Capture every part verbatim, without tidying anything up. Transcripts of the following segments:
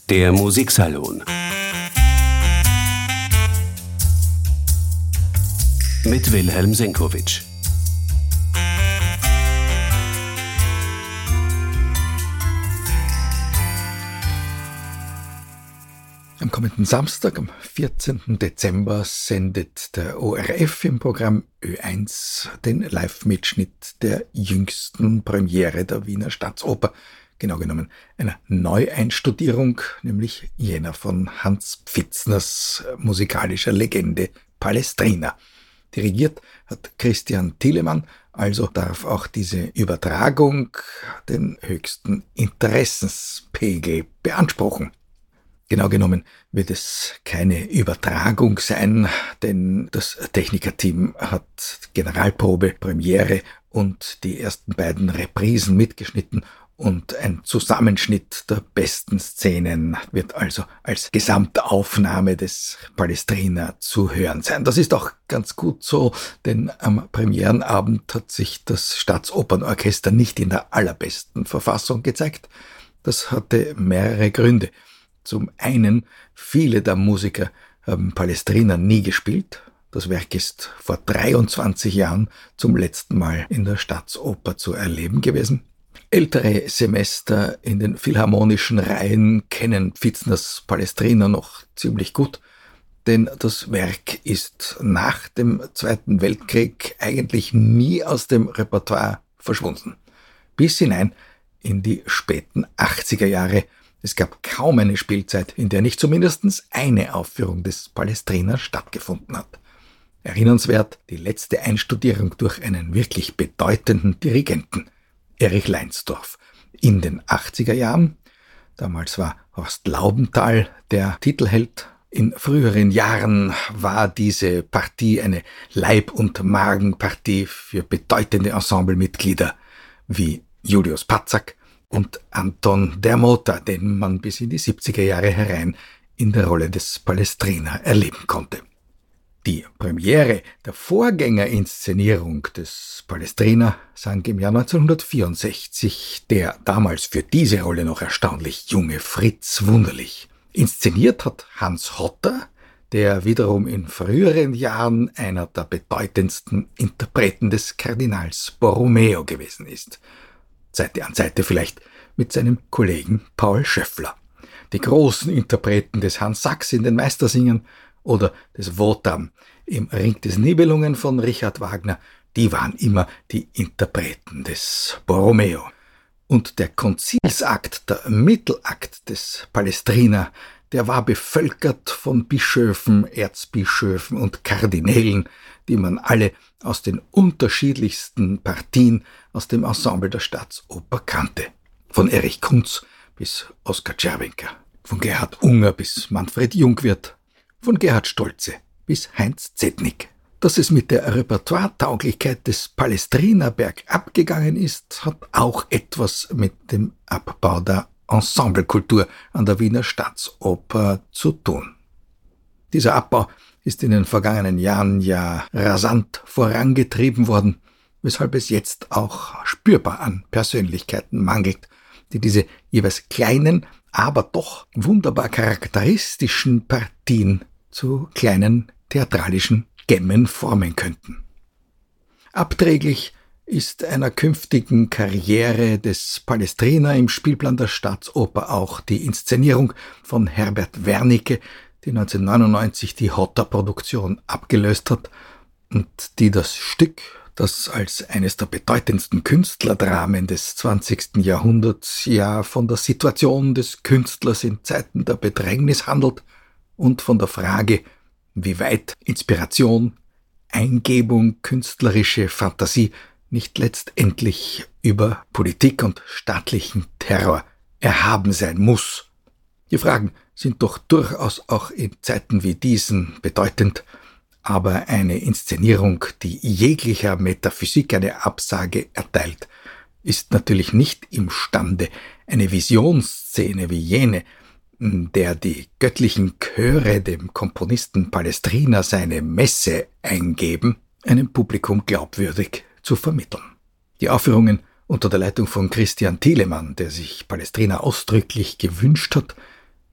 Der Musiksalon mit Wilhelm Senkowitsch. Am kommenden Samstag, am vierzehnten Dezember, sendet der O R F im Programm Ö eins den Live-Mitschnitt der jüngsten Premiere der Wiener Staatsoper, genau genommen einer Neueinstudierung, nämlich jener von Hans Pfitzners musikalischer Legende Palestrina. Dirigiert hat Christian Thielemann, also darf auch diese Übertragung den höchsten Interessenspegel beanspruchen. Genau genommen wird es keine Übertragung sein, denn das Technikerteam hat Generalprobe, Premiere und die ersten beiden Reprisen mitgeschnitten und ein Zusammenschnitt der besten Szenen wird also als Gesamtaufnahme des Palestrina zu hören sein. Das ist auch ganz gut so, denn am Premierenabend hat sich das Staatsopernorchester nicht in der allerbesten Verfassung gezeigt. Das hatte mehrere Gründe. Zum einen, viele der Musiker haben Palestrina nie gespielt. Das Werk ist vor dreiundzwanzig Jahren zum letzten Mal in der Staatsoper zu erleben gewesen. Ältere Semester in den philharmonischen Reihen kennen Pfitzners Palestrina noch ziemlich gut, denn das Werk ist nach dem Zweiten Weltkrieg eigentlich nie aus dem Repertoire verschwunden. Bis hinein in die späten achtziger Jahre. Es gab kaum eine Spielzeit, in der nicht zumindest eine Aufführung des Palestrina stattgefunden hat. Erinnernswert die letzte Einstudierung durch einen wirklich bedeutenden Dirigenten, Erich Leinsdorf. In den achtziger Jahren, damals war Horst Laubenthal der Titelheld. In früheren Jahren war diese Partie eine Leib- und Magenpartie für bedeutende Ensemblemitglieder wie Julius Patzak und Anton Dermota, den man bis in die siebziger Jahre herein in der Rolle des Palestrina erleben konnte. Die Premiere der Vorgängerinszenierung des Palestrina sang im Jahr neunzehnhundertvierundsechzig der damals für diese Rolle noch erstaunlich junge Fritz Wunderlich. Inszeniert hat Hans Hotter, der wiederum in früheren Jahren einer der bedeutendsten Interpreten des Kardinals Borromeo gewesen ist. Seite an Seite vielleicht mit seinem Kollegen Paul Schöffler. Die großen Interpreten des Hans Sachs in den Meistersingern oder des Wotan im Ring des Nibelungen von Richard Wagner, die waren immer die Interpreten des Borromeo. Und der Konzilsakt, der Mittelakt des Palestrina, der war bevölkert von Bischöfen, Erzbischöfen und Kardinälen, die man alle aus den unterschiedlichsten Partien aus dem Ensemble der Staatsoper kannte. Von Erich Kunz bis Oskar Czerwenka, von Gerhard Unger bis Manfred Jungwirth, von Gerhard Stolze bis Heinz Zetnik. Dass es mit der Repertoiretauglichkeit des Palestrina bergab gegangen ist, hat auch etwas mit dem Abbau der Ensemblekultur an der Wiener Staatsoper zu tun. Dieser Abbau ist in den vergangenen Jahren ja rasant vorangetrieben worden, weshalb es jetzt auch spürbar an Persönlichkeiten mangelt, die diese jeweils kleinen, aber doch wunderbar charakteristischen Partien zu kleinen theatralischen Gemmen formen könnten. Abträglich ist einer künftigen Karriere des Palestrina im Spielplan der Staatsoper auch die Inszenierung von Herbert Wernicke, die neunzehnhundertneunundneunzig die Hotter-Produktion abgelöst hat und die das Stück, das als eines der bedeutendsten Künstlerdramen des zwanzigsten Jahrhunderts ja von der Situation des Künstlers in Zeiten der Bedrängnis handelt und von der Frage, wie weit Inspiration, Eingebung, künstlerische Fantasie nicht letztendlich über Politik und staatlichen Terror erhaben sein muss. Die Fragen sind doch durchaus auch in Zeiten wie diesen bedeutend, aber eine Inszenierung, die jeglicher Metaphysik eine Absage erteilt, ist natürlich nicht imstande, eine Visionsszene wie jene, in der die göttlichen Chöre dem Komponisten Palestrina seine Messe eingeben, einem Publikum glaubwürdig zu vermitteln. Die Aufführungen unter der Leitung von Christian Thielemann, der sich Palestrina ausdrücklich gewünscht hat,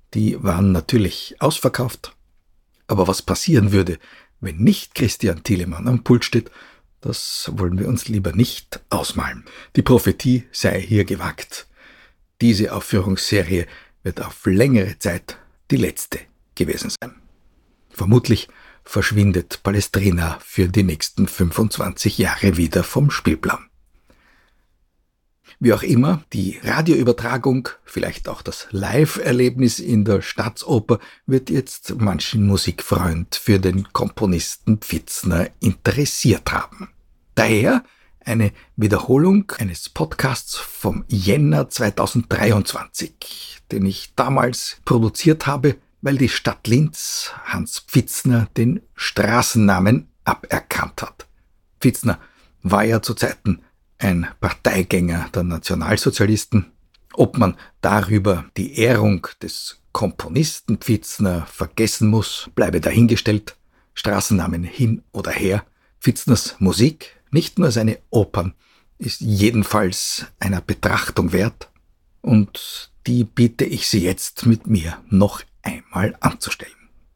Die waren natürlich ausverkauft. Aber was passieren würde, wenn nicht Christian Thielemann am Pult steht, das wollen wir uns lieber nicht ausmalen. Die Prophetie sei hier gewagt. Diese Aufführungsserie wird auf längere Zeit die letzte gewesen sein. Vermutlich verschwindet Palestrina für die nächsten fünfundzwanzig Jahre wieder vom Spielplan. Wie auch immer, die Radioübertragung, vielleicht auch das Live-Erlebnis in der Staatsoper wird jetzt manchen Musikfreund für den Komponisten Pfitzner interessiert haben. Daher eine Wiederholung eines Podcasts vom Jänner zweitausenddreiundzwanzig, den ich damals produziert habe, weil die Stadt Linz Hans Pfitzner den Straßennamen aberkannt hat. Pfitzner war ja zu Zeiten ein Parteigänger der Nationalsozialisten. Ob man darüber die Ehrung des Komponisten Pfitzner vergessen muss, bleibe dahingestellt. Straßennamen hin oder her. Pfitzners Musik, nicht nur seine Opern, ist jedenfalls einer Betrachtung wert. Und die bitte ich Sie jetzt mit mir noch einmal anzustellen.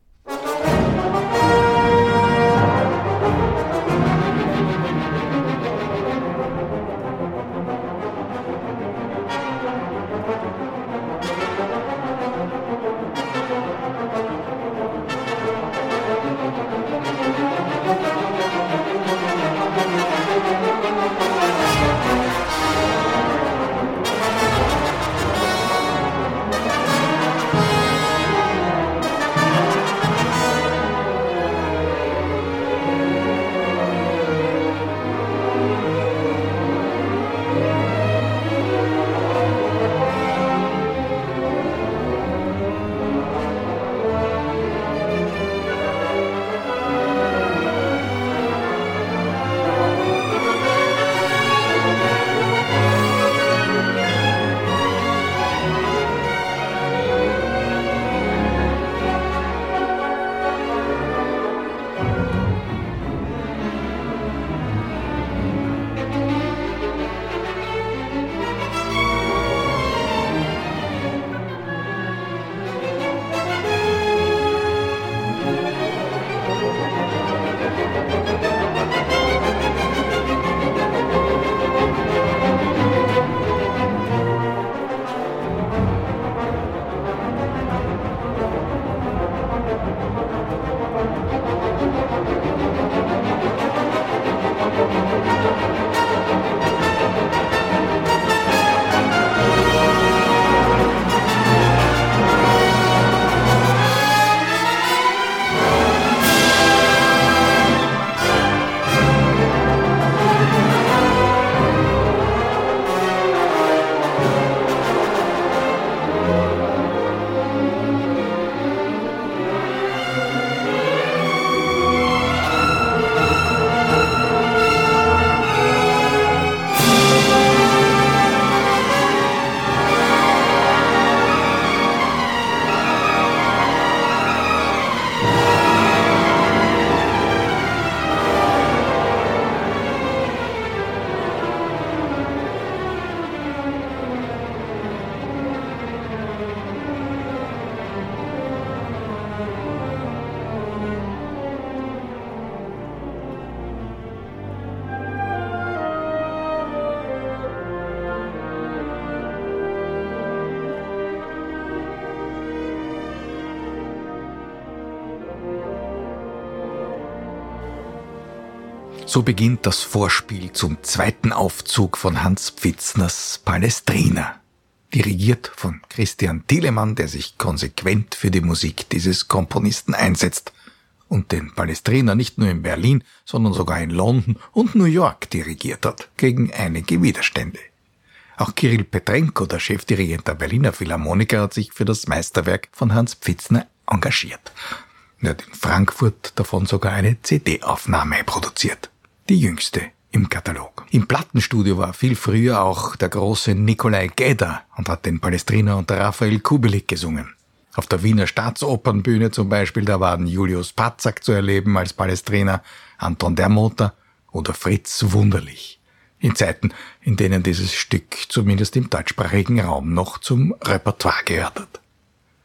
So beginnt das Vorspiel zum zweiten Aufzug von Hans Pfitzners Palestrina, dirigiert von Christian Thielemann, der sich konsequent für die Musik dieses Komponisten einsetzt und den Palestrina nicht nur in Berlin, sondern sogar in London und New York dirigiert hat, gegen einige Widerstände. Auch Kirill Petrenko, der Chefdirigent der Berliner Philharmoniker, hat sich für das Meisterwerk von Hans Pfitzner engagiert. Er hat in Frankfurt davon sogar eine C D-Aufnahme produziert. Die jüngste im Katalog. Im Plattenstudio war viel früher auch der große Nikolai Gedda und hat den Palestrina unter Raphael Kubelik gesungen. Auf der Wiener Staatsopernbühne zum Beispiel, da waren Julius Patzak zu erleben als Palestrina, Anton Dermotta oder Fritz Wunderlich. In Zeiten, in denen dieses Stück zumindest im deutschsprachigen Raum noch zum Repertoire gehört hat.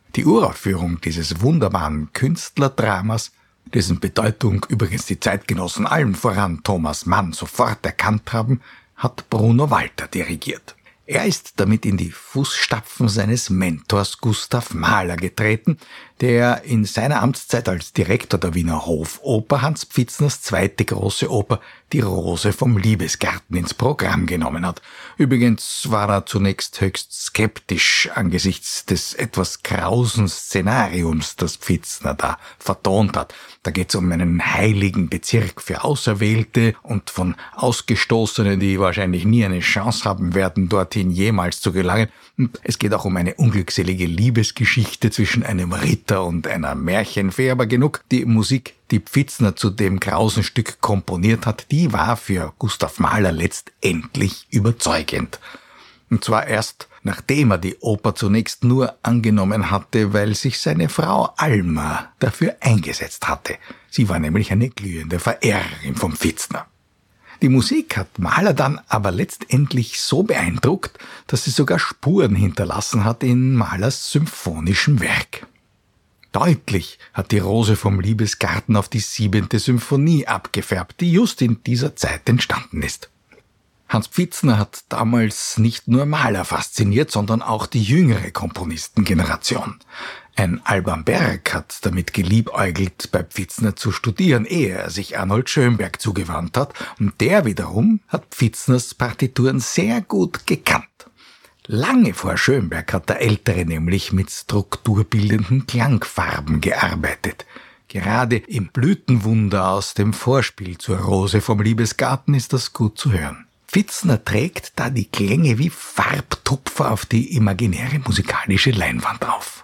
Die Uraufführung dieses wunderbaren Künstlerdramas, dessen Bedeutung übrigens die Zeitgenossen allen voran Thomas Mann sofort erkannt haben, hat Bruno Walter dirigiert. Er ist damit in die Fußstapfen seines Mentors Gustav Mahler getreten, der in seiner Amtszeit als Direktor der Wiener Hofoper Hans Pfitzners zweite große Oper Die Rose vom Liebesgarten ins Programm genommen hat. Übrigens war er zunächst höchst skeptisch angesichts des etwas krausen Szenariums, das Pfitzner da vertont hat. Da geht es um einen heiligen Bezirk für Auserwählte und von Ausgestoßenen, die wahrscheinlich nie eine Chance haben werden, dorthin jemals zu gelangen. Und es geht auch um eine unglückselige Liebesgeschichte zwischen einem Ritter und einer Märchenfee. Aber genug, die Musik, die Pfitzner zu dem grausen Stück komponiert hat, die war für Gustav Mahler letztendlich überzeugend. Und zwar erst, nachdem er die Oper zunächst nur angenommen hatte, weil sich seine Frau Alma dafür eingesetzt hatte. Sie war nämlich eine glühende Verehrerin vom Pfitzner. Die Musik hat Mahler dann aber letztendlich so beeindruckt, dass sie sogar Spuren hinterlassen hat in Mahlers symphonischem Werk. Deutlich hat die Rose vom Liebesgarten auf die siebente Symphonie abgefärbt, die just in dieser Zeit entstanden ist. Hans Pfitzner hat damals nicht nur Mahler fasziniert, sondern auch die jüngere Komponistengeneration. Ein Alban Berg hat damit geliebäugelt, bei Pfitzner zu studieren, ehe er sich Arnold Schönberg zugewandt hat, und der wiederum hat Pfitzners Partituren sehr gut gekannt. Lange vor Schönberg hat der Ältere nämlich mit strukturbildenden Klangfarben gearbeitet. Gerade im Blütenwunder aus dem Vorspiel zur Rose vom Liebesgarten ist das gut zu hören. Pfitzner trägt da die Klänge wie Farbtupfer auf die imaginäre musikalische Leinwand auf.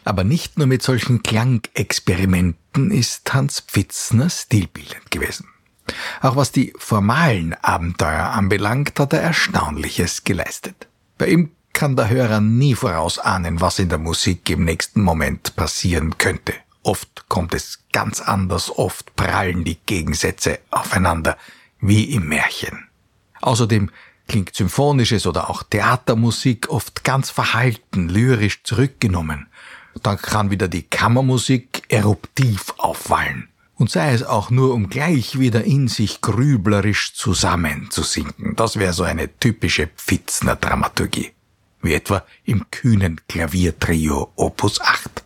Aber nicht nur mit solchen Klangexperimenten ist Hans Pfitzner stilbildend gewesen. Auch was die formalen Abenteuer anbelangt, hat er Erstaunliches geleistet. Bei ihm kann der Hörer nie vorausahnen, was in der Musik im nächsten Moment passieren könnte. Oft kommt es ganz anders, oft prallen die Gegensätze aufeinander, wie im Märchen. Außerdem klingt symphonisches oder auch Theatermusik oft ganz verhalten, lyrisch zurückgenommen. Dann kann wieder die Kammermusik eruptiv aufwallen. Und sei es auch nur, um gleich wieder in sich grüblerisch zusammenzusinken. Das wäre so eine typische Pfitzner Dramaturgie. Wie etwa im kühnen Klaviertrio Opus acht.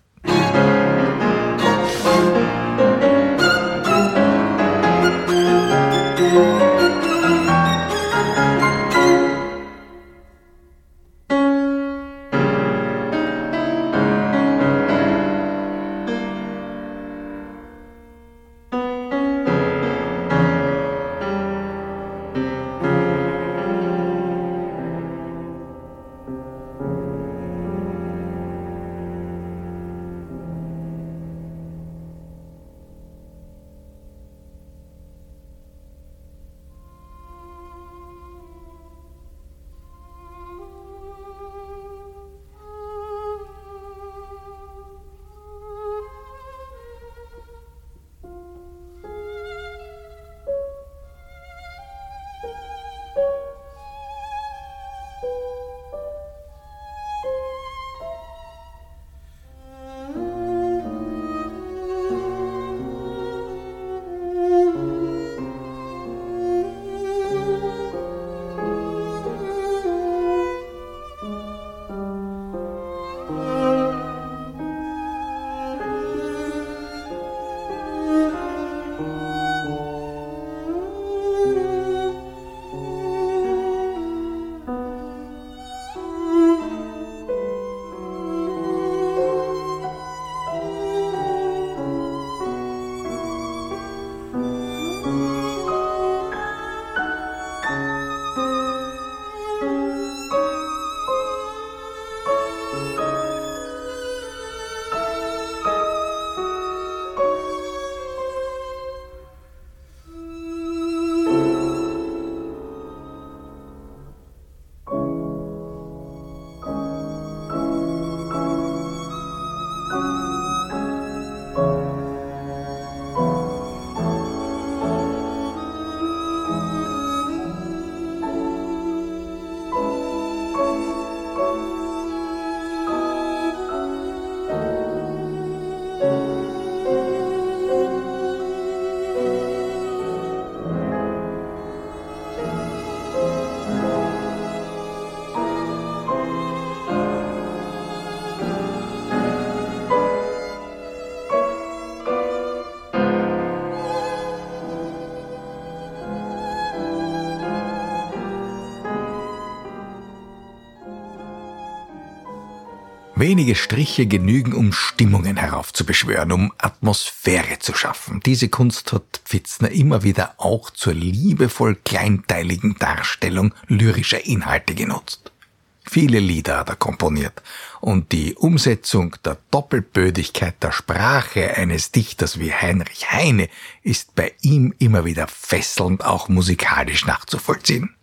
Wenige Striche genügen, um Stimmungen heraufzubeschwören, um Atmosphäre zu schaffen. Diese Kunst hat Pfitzner immer wieder auch zur liebevoll kleinteiligen Darstellung lyrischer Inhalte genutzt. Viele Lieder hat er komponiert und die Umsetzung der Doppelbödigkeit der Sprache eines Dichters wie Heinrich Heine ist bei ihm immer wieder fesselnd auch musikalisch nachzuvollziehen.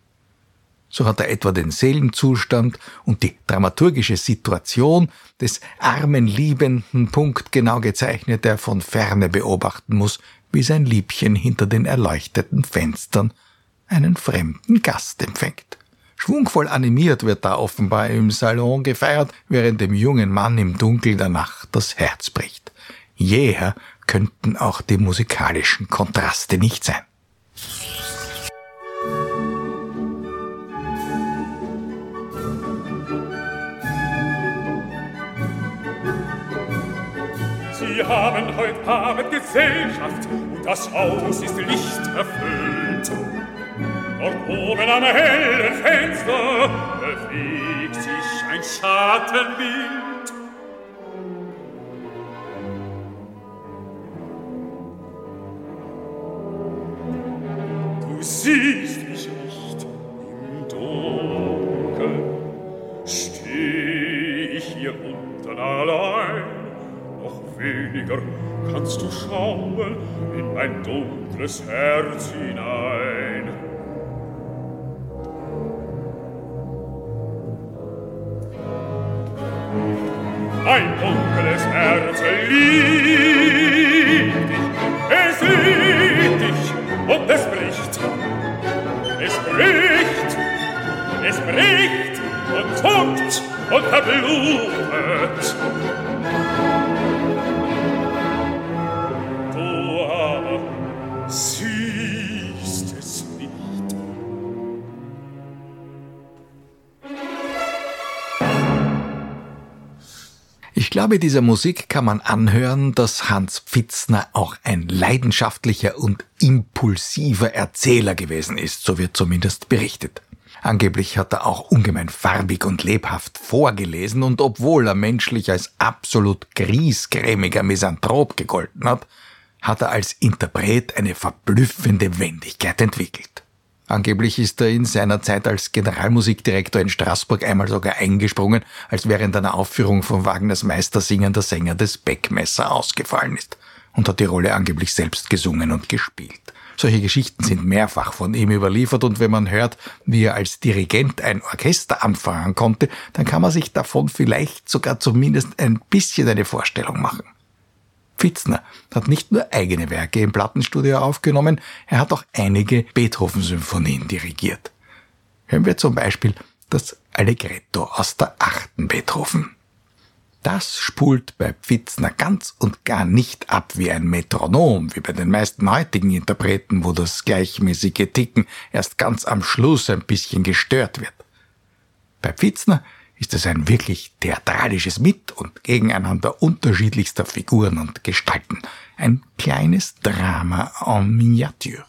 So hat er etwa den Seelenzustand und die dramaturgische Situation des armen Liebenden punktgenau gezeichnet, der von Ferne beobachten muss, wie sein Liebchen hinter den erleuchteten Fenstern einen fremden Gast empfängt. Schwungvoll animiert wird da offenbar im Salon gefeiert, während dem jungen Mann im Dunkel der Nacht das Herz bricht. Jäher könnten auch die musikalischen Kontraste nicht sein. Sie haben heut Abend Gesellschaft und das Haus ist lichterfüllt. Dort oben am hellen Fenster bewegt sich ein Schattenbild. Du siehst mich nicht im Dunkeln, steh ich hier unten allein. weniger kannst du schauen in mein dunkles Herz hinein. Mein dunkles Herz liebt dich, es liebt dich und es bricht. Es bricht, es bricht und zuckt und verblutet. Du aber siehst es nicht. Ich glaube, dieser Musik kann man anhören, dass Hans Pfitzner auch ein leidenschaftlicher und impulsiver Erzähler gewesen ist, so wird zumindest berichtet. Angeblich hat er auch ungemein farbig und lebhaft vorgelesen und obwohl er menschlich als absolut griesgrämiger Misanthrop gegolten hat, hat er als Interpret eine verblüffende Wendigkeit entwickelt. Angeblich ist er in seiner Zeit als Generalmusikdirektor in Straßburg einmal sogar eingesprungen, als während einer Aufführung von Wagners Meistersingen der Sänger des Beckmesser ausgefallen ist und hat die Rolle angeblich selbst gesungen und gespielt. Solche Geschichten sind mehrfach von ihm überliefert und wenn man hört, wie er als Dirigent ein Orchester anfangen konnte, dann kann man sich davon vielleicht sogar zumindest ein bisschen eine Vorstellung machen. Pfitzner hat nicht nur eigene Werke im Plattenstudio aufgenommen, er hat auch einige Beethoven-Symphonien dirigiert. Hören wir zum Beispiel das Allegretto aus der achten Beethoven. Das spult bei Pfitzner ganz und gar nicht ab wie ein Metronom, wie bei den meisten heutigen Interpreten, wo das gleichmäßige Ticken erst ganz am Schluss ein bisschen gestört wird. Bei Pfitzner ist es ein wirklich theatralisches Mit- und Gegeneinander unterschiedlichster Figuren und Gestalten. Ein kleines Drama en Miniature.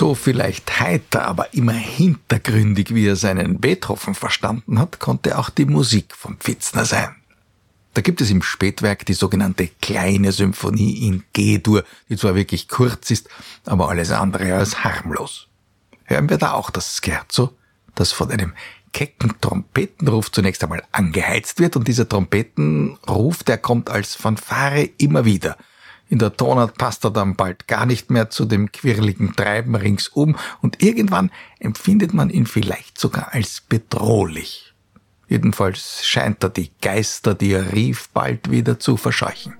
So vielleicht heiter, aber immer hintergründig, wie er seinen Beethoven verstanden hat, konnte auch die Musik von Pfitzner sein. Da gibt es im Spätwerk die sogenannte Kleine Symphonie in G-Dur, die zwar wirklich kurz ist, aber alles andere als harmlos. Hören wir da auch das Scherzo, das von einem kecken Trompetenruf zunächst einmal angeheizt wird, und dieser Trompetenruf, der kommt als Fanfare immer wieder. In der Tonart passt er dann bald gar nicht mehr zu dem quirligen Treiben ringsum, und irgendwann empfindet man ihn vielleicht sogar als bedrohlich. Jedenfalls scheint er die Geister, die er rief, bald wieder zu verscheuchen.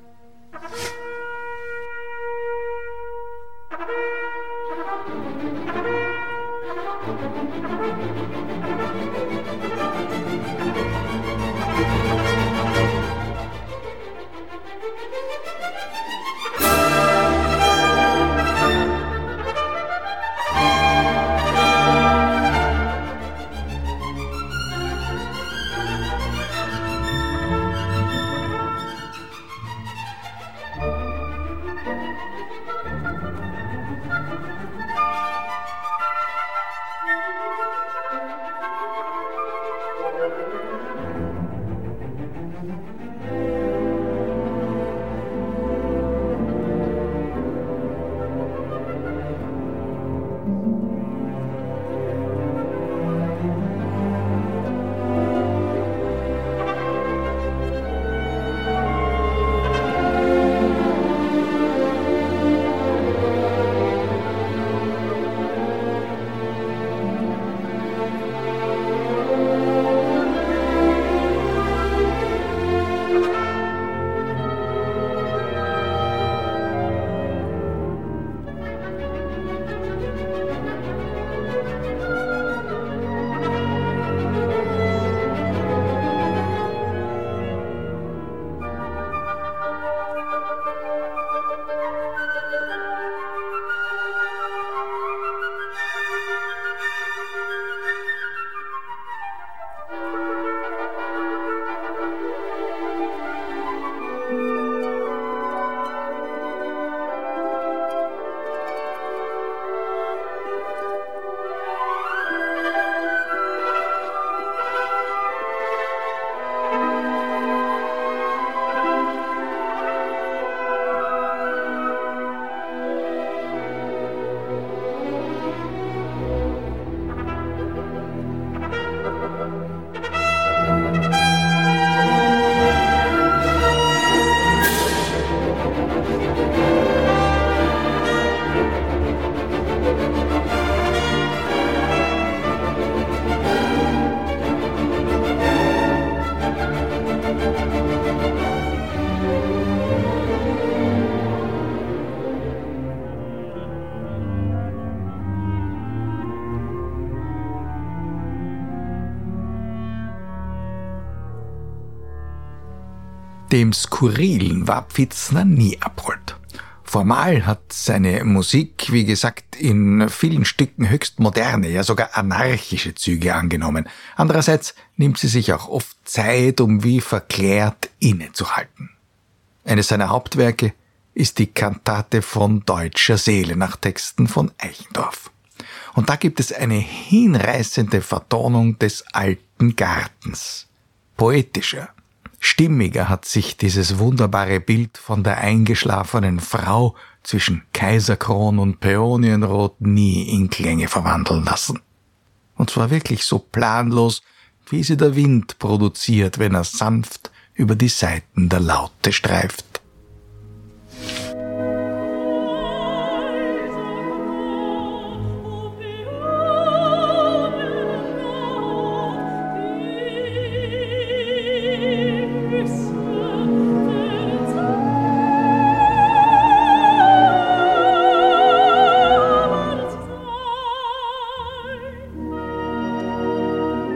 Dem Skurrilen war Pfitzner nie abhold. Formal hat seine Musik, wie gesagt, in vielen Stücken höchst moderne, ja sogar anarchische Züge angenommen. Andererseits nimmt sie sich auch oft Zeit, um wie verklärt innezuhalten. Eines seiner Hauptwerke ist die Kantate von Deutscher Seele nach Texten von Eichendorff. Und da gibt es eine hinreißende Vertonung des alten Gartens. Poetischer, stimmiger hat sich dieses wunderbare Bild von der eingeschlafenen Frau zwischen Kaiserkron und Päonienrot nie in Klänge verwandeln lassen. Und zwar wirklich so planlos, wie sie der Wind produziert, wenn er sanft über die Saiten der Laute streift.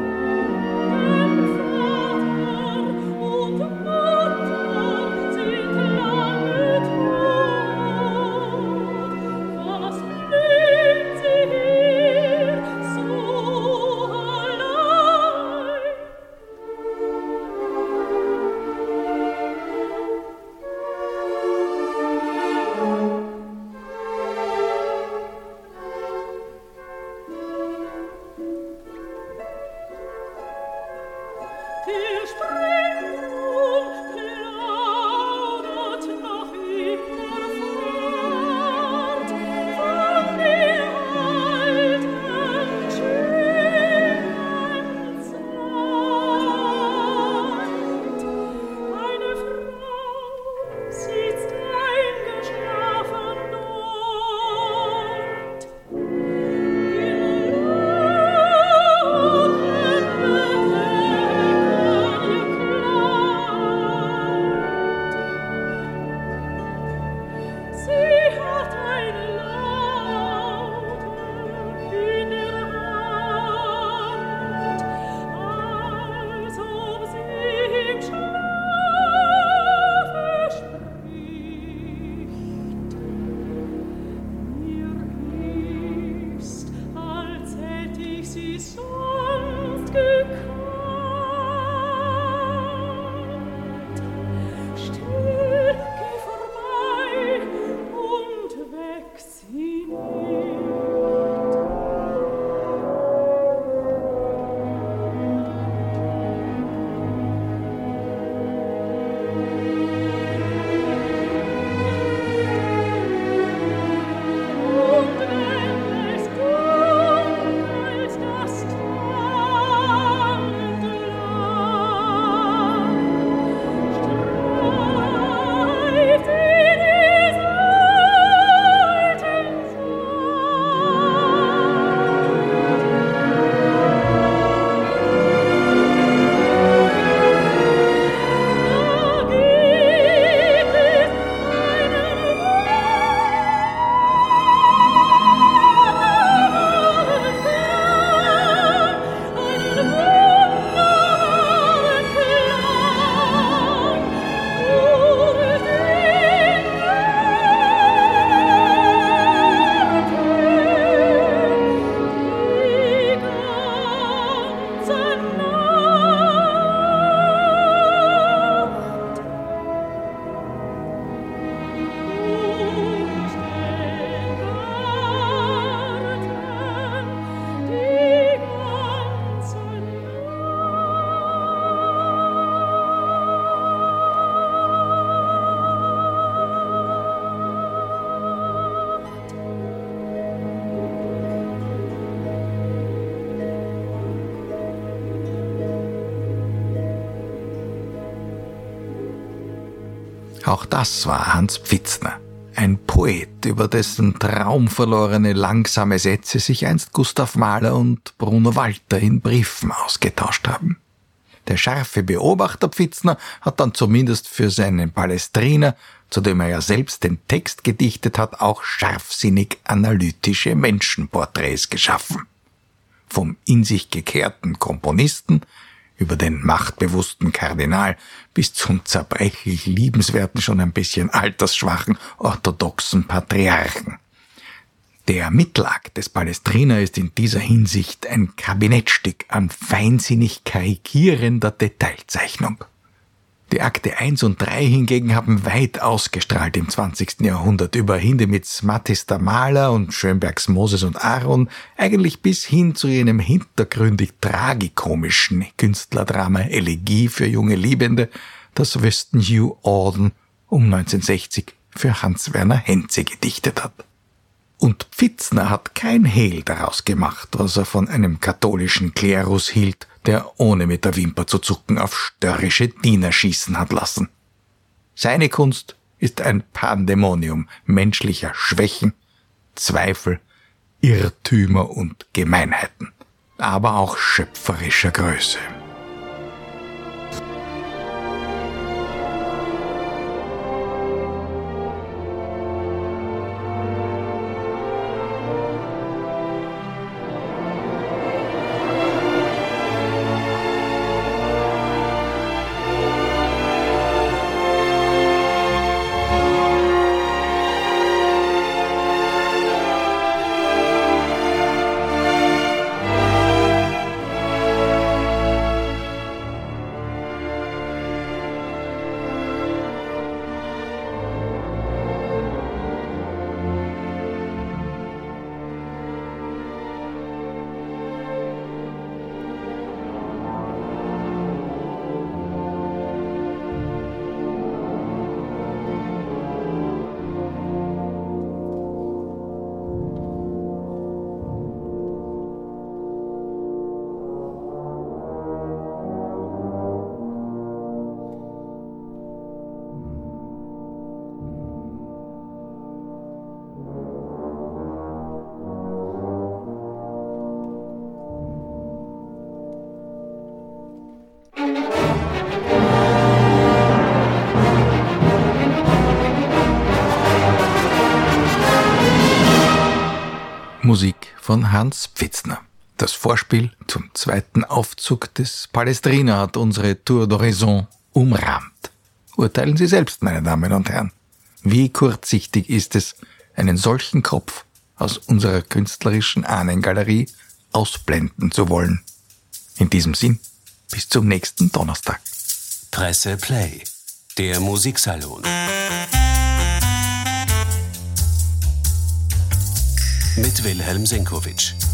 Und Mutter Auch das war Hans Pfitzner, ein Poet, über dessen traumverlorene, langsame Sätze sich einst Gustav Mahler und Bruno Walter in Briefen ausgetauscht haben. Der scharfe Beobachter Pfitzner hat dann zumindest für seinen Palestrina, zu dem er ja selbst den Text gedichtet hat, auch scharfsinnig analytische Menschenporträts geschaffen. Vom in sich gekehrten Komponisten über den machtbewussten Kardinal bis zum zerbrechlich liebenswerten, schon ein bisschen altersschwachen, orthodoxen Patriarchen. Der Mittelakt des Palestrina ist in dieser Hinsicht ein Kabinettstück an feinsinnig karikierender Detailzeichnung. Die Akte eins und drei hingegen haben weit ausgestrahlt im zwanzigsten Jahrhundert, über Hindemiths Matthis der Maler und Schönbergs Moses und Aaron, eigentlich bis hin zu jenem hintergründig tragikomischen Künstlerdrama Elegie für junge Liebende, das Weston Hugh Auden um neunzehnhundertsechzig für Hans-Werner Henze gedichtet hat. Und Pfitzner hat kein Hehl daraus gemacht, was er von einem katholischen Klerus hielt, der ohne mit der Wimper zu zucken auf störrische Diener schießen hat lassen. Seine Kunst ist ein Pandemonium menschlicher Schwächen, Zweifel, Irrtümer und Gemeinheiten, aber auch schöpferischer Größe. Musik von Hans Pfitzner. Das Vorspiel zum zweiten Aufzug des Palestrina hat unsere Tour d'Horizon umrahmt. Urteilen Sie selbst, meine Damen und Herren. Wie kurzsichtig ist es, einen solchen Kopf aus unserer künstlerischen Ahnengalerie ausblenden zu wollen. In diesem Sinn, bis zum nächsten Donnerstag. Presse Play, der Musiksalon. Mit Wilhelm Senkowitsch.